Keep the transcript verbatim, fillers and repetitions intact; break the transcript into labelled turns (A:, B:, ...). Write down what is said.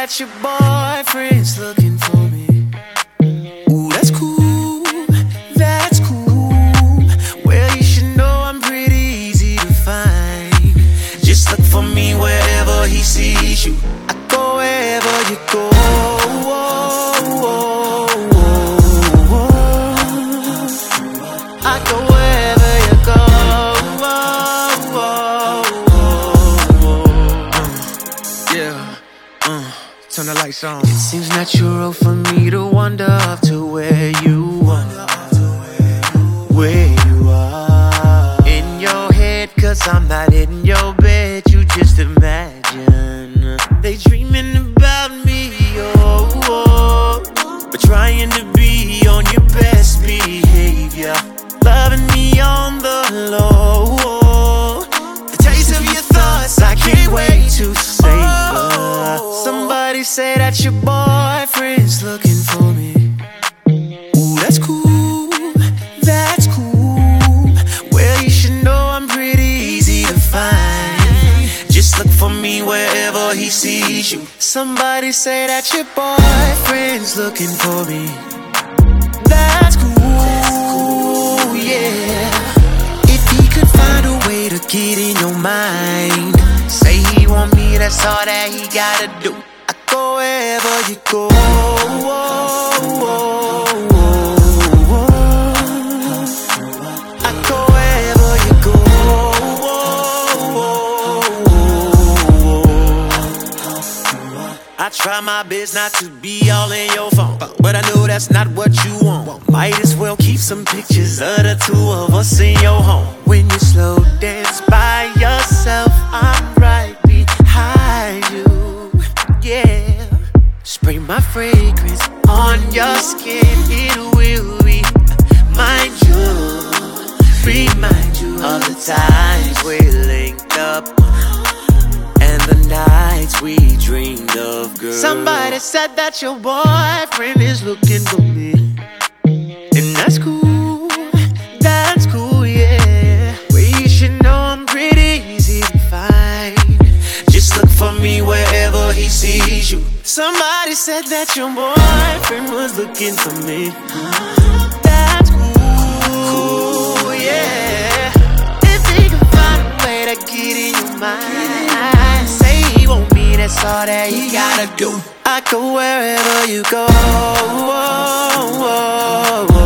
A: that your boyfriend's looking for me. Ooh, that's cool, that's cool. Well, you should know I'm pretty easy to find. Just look for me wherever he sees you. I go wherever you go. I go wherever you go. Yeah, uh, turn the lights on. It seems natural for me to wander up to where you are, where you are. In your head, cause I'm not in your bed. You just imagine they dreaming about me, oh, oh. But trying to be on your best behavior, loving me on the low. The taste of your thoughts, I can't wait to savor. Somebody say that your boyfriend's looking for me. Ooh, that's cool, that's cool. Well, you should know I'm pretty easy to find. Just look for me wherever he sees you. Somebody say that your boyfriend's looking for me. That's cool, yeah. If he could find a way to get in your mind, say he want me, that's all that he gotta do. I go wherever you go. I go wherever you go. I try my best not to be all in your phone, but I know that's not what you want. Might as well keep some pictures of the two of us in your home. When you slow dance by yourself, I'm right behind you, yeah. Spray my fragrance on your skin, it will remind you, remind you of the times we linked up and the nights we dreamed of, girl. Somebody said that your boyfriend is looking for me, and that's cool, that's cool, yeah. Well, you should know I'm pretty easy to find. Just look for me wherever he sees you. Somebody said that your boyfriend was looking for me. That's cool, yeah. If he can find a way to get in your mind, say he won't be, that's all that he gotta do. I go wherever you go.